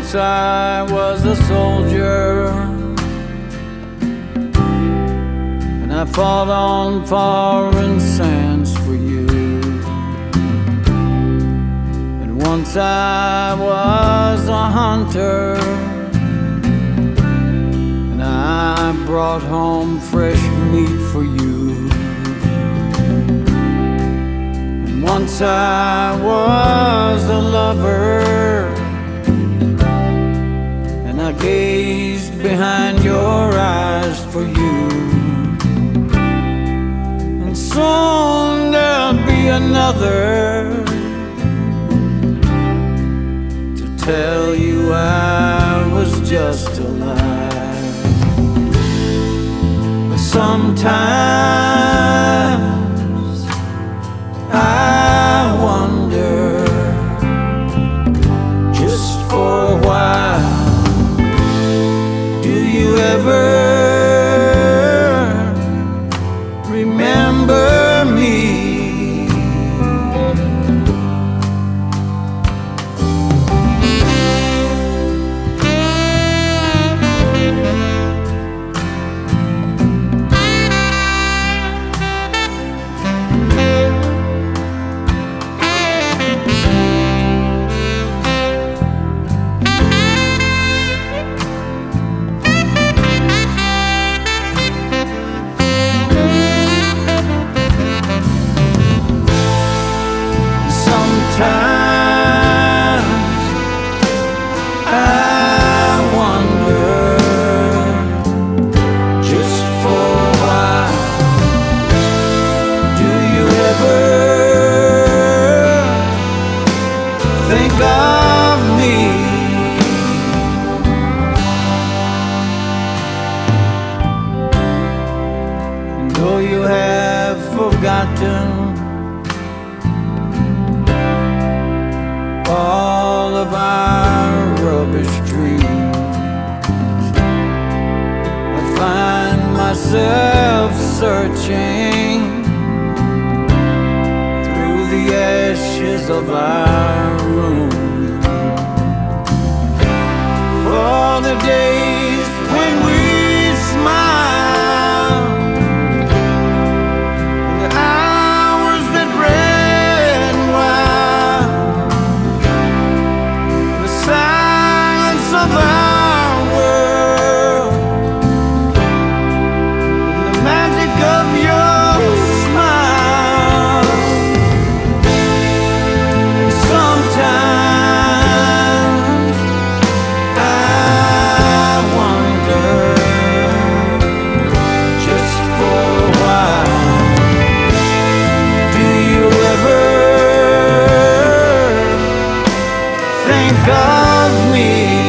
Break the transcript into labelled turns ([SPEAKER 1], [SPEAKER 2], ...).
[SPEAKER 1] Once I was a soldier, and I fought on foreign sands for you. And once I was a hunter, and I brought home fresh meat for you. And once I was a lover, and I gazed behind your eyes for you. And soon there'll be another to tell you I was just a lie. But sometimes I wonder, just for a while, do you ever remember me? Think of me. And though you have forgotten all of our rubbish dreams, I find myself searching through the ashes of our room for the days when we smile, and the hours that ran wild, the silence of our world, and the magic of your smile. Sometimes I wonder, just for a while, do you ever think of me?